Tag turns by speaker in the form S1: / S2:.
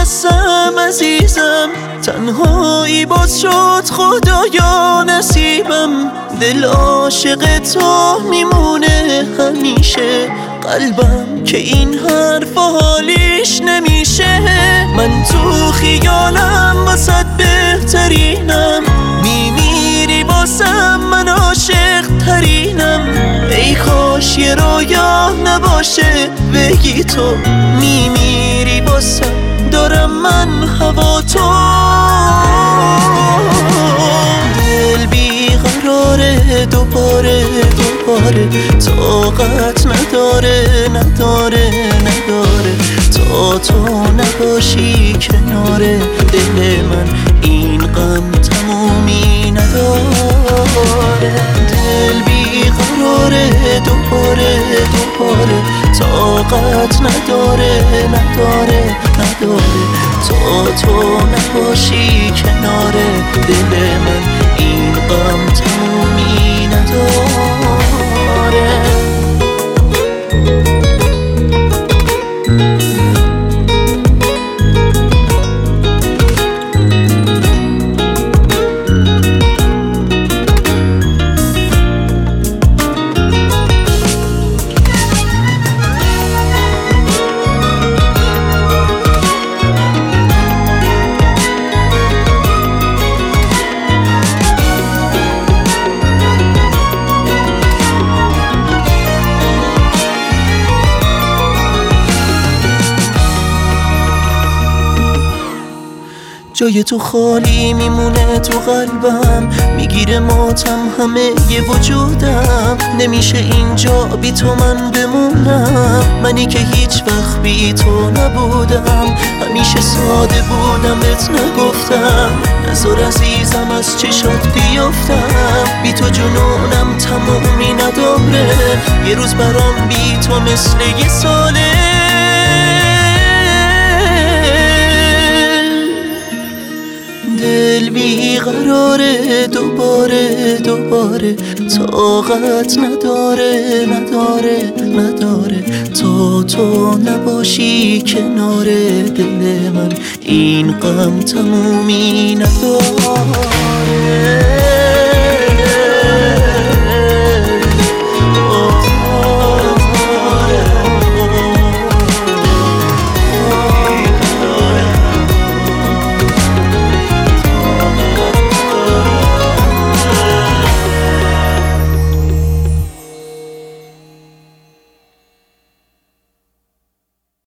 S1: هستم عزیزم، تنهایی باز شد خدایا نصیبم. دل عاشق تو میمونه همیشه، قلبم که این حرف حالیش نمیشه. من تو خیالم واسد بهترینم، میمیری واسم من عاشق ترینم. ای کاش یه رویا نباشه بگی تو میمیری واسم، دارم من هوا تو. دل بیقراره دوباره طاقت نداره تا تو نباشی کنار دل من، این غم تمومی نداره. دل بیقراره دوباره طاقت نداره تا تو نباشی کنار دل من، این غم تمومی نداره. جای تو خالی میمونه تو قلبم، میگیره ماتم همه یه وجودم. نمیشه اینجا بی تو من بمونم، منی که هیچ وقت بی تو نبودم. همیشه ساده بودم بهت نگفتم، نذار عزیزم از چشات بیفتم. بی تو جنونم تمومی نداره، یه روز برام بی تو مثل یه ساله. دل بیقراره دوباره طاقت نداره تا تو نباشی کنار دل من، این غم تمومی نداره.